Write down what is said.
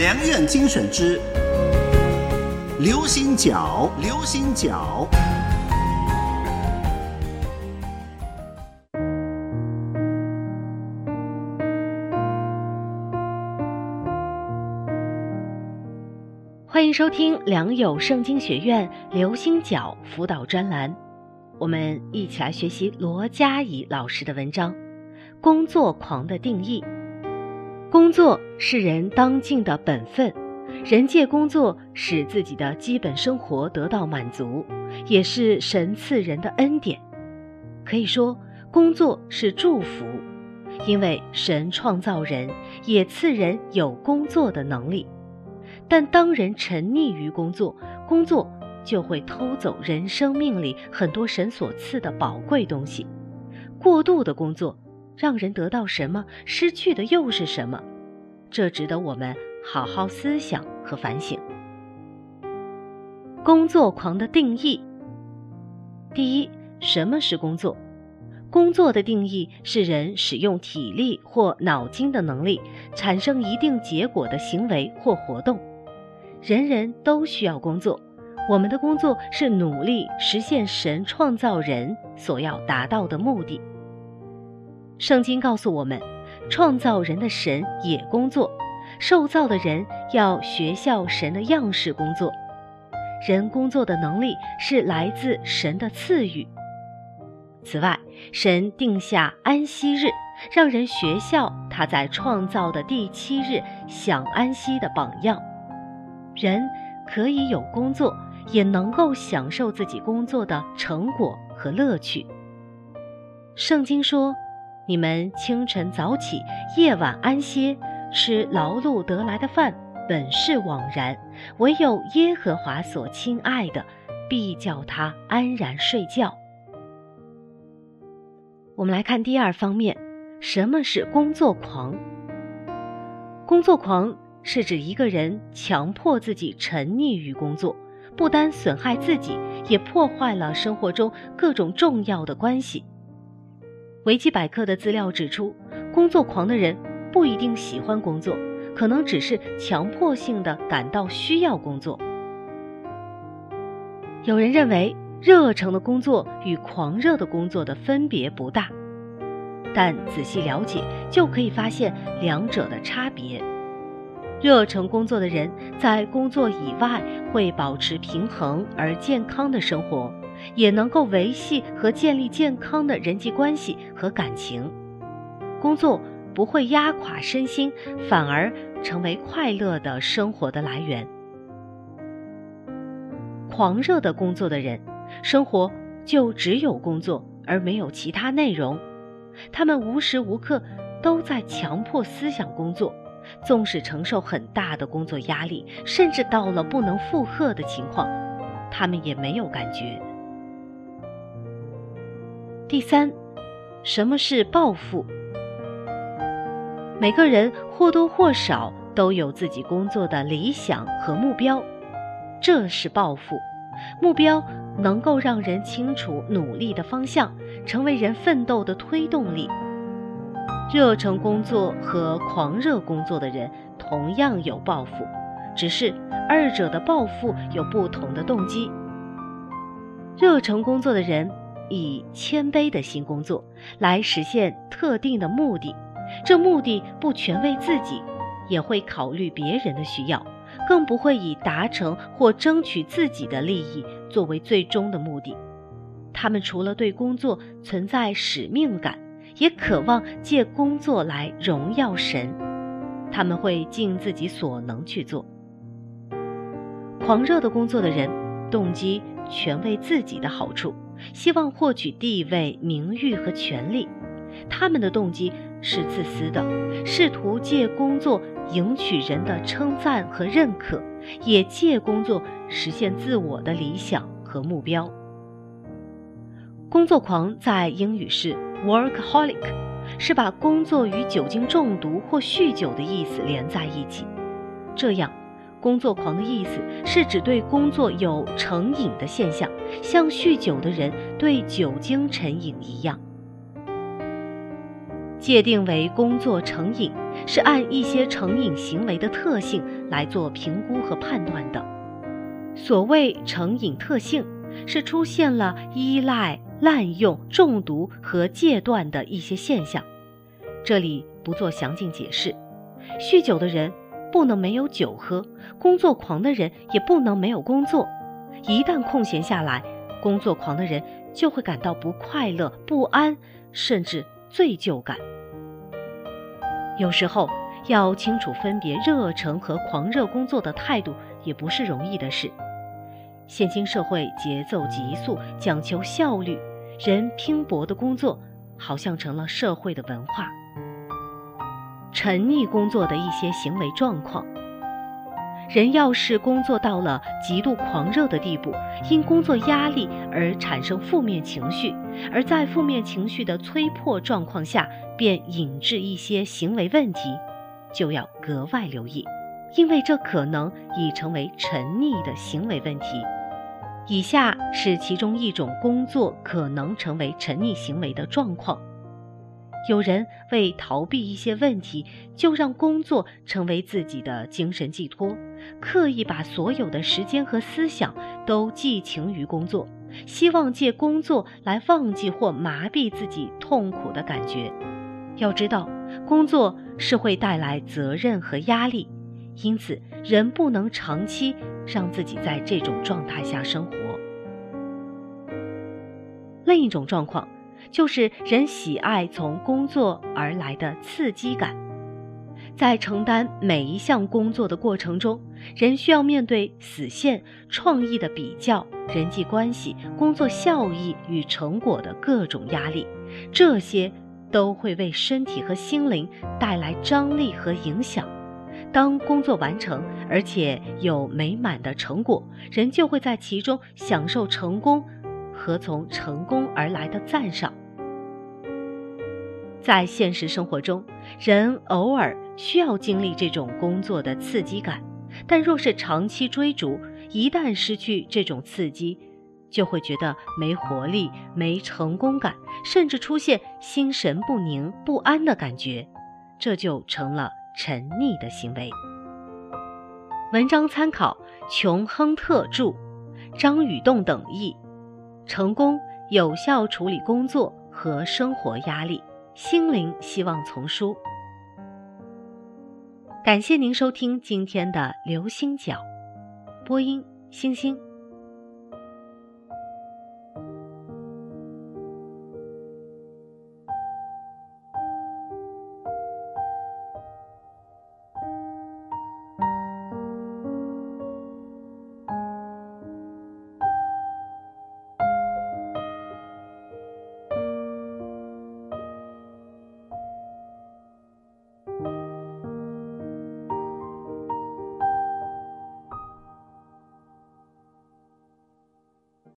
良苑精选之流星角，流星角。 欢迎收听良友圣经学院流星角辅导专栏，我们一起来学习罗佳怡老师的文章《工作狂的定义》。工作是人当尽的本分，人借工作使自己的基本生活得到满足，也是神赐人的恩典。可以说，工作是祝福，因为神创造人，也赐人有工作的能力。但当人沉溺于工作，工作就会偷走人生命里很多神所赐的宝贵东西。过度的工作让人得到什么，失去的又是什么？这值得我们好好思想和反省。工作狂的定义。第一，什么是工作？工作的定义是人使用体力或脑筋的能力，产生一定结果的行为或活动。人人都需要工作，我们的工作是努力实现神创造人所要达到的目的。圣经告诉我们，创造人的神也工作，受造的人要学效神的样式工作。人工作的能力是来自神的赐予。此外，神定下安息日，让人学效他在创造的第7日享安息的榜样。人可以有工作，也能够享受自己工作的成果和乐趣。圣经说，你们清晨早起，夜晚安歇，吃劳碌得来的饭，本是枉然，唯有耶和华所亲爱的，必叫他安然睡觉。我们来看第二方面，什么是工作狂？工作狂是指一个人强迫自己沉溺于工作，不单损害自己，也破坏了生活中各种重要的关系。维基百科的资料指出，工作狂的人不一定喜欢工作，可能只是强迫性地感到需要工作。有人认为，热诚的工作与狂热的工作的分别不大，但仔细了解就可以发现两者的差别。热诚工作的人在工作以外会保持平衡而健康的生活，也能够维系和建立健康的人际关系和感情。工作不会压垮身心，反而成为快乐的生活的来源。狂热的工作的人，生活就只有工作而没有其他内容。他们无时无刻都在强迫思想工作，纵使承受很大的工作压力，甚至到了不能负荷的情况，他们也没有感觉。第三，什么是抱负？每个人或多或少都有自己工作的理想和目标，这是抱负。目标能够让人清楚努力的方向，成为人奋斗的推动力。热诚工作和狂热工作的人同样有抱负，只是二者的抱负有不同的动机。热诚工作的人以谦卑的心工作，来实现特定的目的，这目的不全为自己，也会考虑别人的需要，更不会以达成或争取自己的利益作为最终的目的。他们除了对工作存在使命感，也渴望借工作来荣耀神，他们会尽自己所能去做。狂热的工作的人，动机全为自己的好处，希望获取地位、名誉和权利。他们的动机是自私的，试图借工作赢取人的称赞和认可，也借工作实现自我的理想和目标。工作狂在英语是 workaholic， 是把工作与酒精中毒或酗酒的意思连在一起。这样，工作狂的意思是指对工作有成瘾的现象，像酗酒的人对酒精成瘾一样。 界定为工作成瘾，是按一些成瘾行为的特性来做评估和判断的。所谓成瘾特性，是出现了依赖、滥用、中毒和戒断的一些现象。这里不做详尽解释。酗酒的人不能没有酒喝，工作狂的人也不能没有工作。一旦空闲下来，工作狂的人就会感到不快乐、不安，甚至罪疚感。有时候要清楚分别热忱和狂热工作的态度也不是容易的事。现今社会节奏急速，讲求效率，人拼搏的工作好像成了社会的文化。沉溺工作的一些行为状况，人要是工作到了极度狂热的地步，因工作压力而产生负面情绪，而在负面情绪的催迫状况下便引致一些行为问题，就要格外留意，因为这可能已成为沉溺的行为问题。以下是其中一种工作可能成为沉溺行为的状况。有人为逃避一些问题，就让工作成为自己的精神寄托，刻意把所有的时间和思想都寄情于工作，希望借工作来忘记或麻痹自己痛苦的感觉。要知道，工作是会带来责任和压力，因此人不能长期让自己在这种状态下生活。另一种状况就是人喜爱从工作而来的刺激感。在承担每一项工作的过程中，人需要面对死线、创意的比较、人际关系、工作效益与成果的各种压力，这些都会为身体和心灵带来张力和影响。当工作完成，而且有美满的成果，人就会在其中享受成功和从成功而来的赞赏。在现实生活中，人偶尔需要经历这种工作的刺激感，但若是长期追逐，一旦失去这种刺激，就会觉得没活力、没成功感，甚至出现心神不宁、不安的感觉，这就成了沉溺的行为。文章参考琼·亨特著，张宇栋等译，成功有效处理工作和生活压力，心灵希望丛书。感谢您收听今天的流星角，播音星星。